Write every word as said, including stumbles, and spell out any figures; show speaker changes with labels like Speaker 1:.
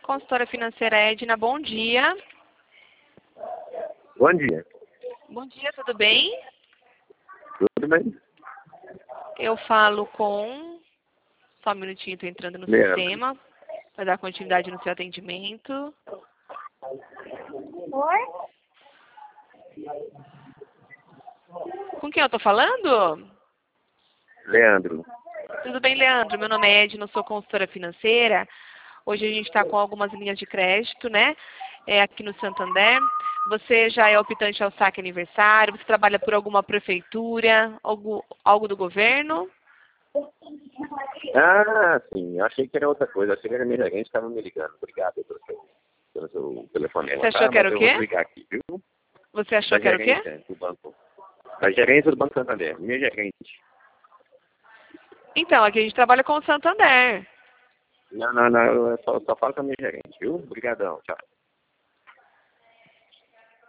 Speaker 1: Consultora financeira Edna, bom dia.
Speaker 2: Bom dia.
Speaker 1: Bom dia, tudo bem?
Speaker 2: Tudo bem?
Speaker 1: Eu falo com... Só um minutinho, estou entrando no
Speaker 2: Leandro.
Speaker 1: sistema para dar continuidade no seu atendimento.
Speaker 3: Oi?
Speaker 1: Com quem eu estou falando?
Speaker 2: Leandro.
Speaker 1: Tudo bem, Leandro? Meu nome é Edna, eu sou consultora financeira. Hoje a gente está com algumas linhas de crédito, né? É, aqui no Santander. Você já é optante ao saque aniversário? Você trabalha por alguma prefeitura? Algo, algo do governo?
Speaker 2: Ah, sim. Eu achei que era outra coisa. Eu achei que era minha gerente, estava me ligando. Obrigado pelo seu, pelo seu telefone.
Speaker 1: Você achou que era o quê?
Speaker 2: Eu vou ligar aqui, viu?
Speaker 1: Você achou
Speaker 2: Da
Speaker 1: que era o quê?
Speaker 2: gerente do banco. Da gerência do Banco Santander. Minha gerente.
Speaker 1: Então, aqui a gente trabalha com o Santander.
Speaker 2: Não, não, não. Eu só, só falo com a minha gerente, viu? Obrigadão. Tchau.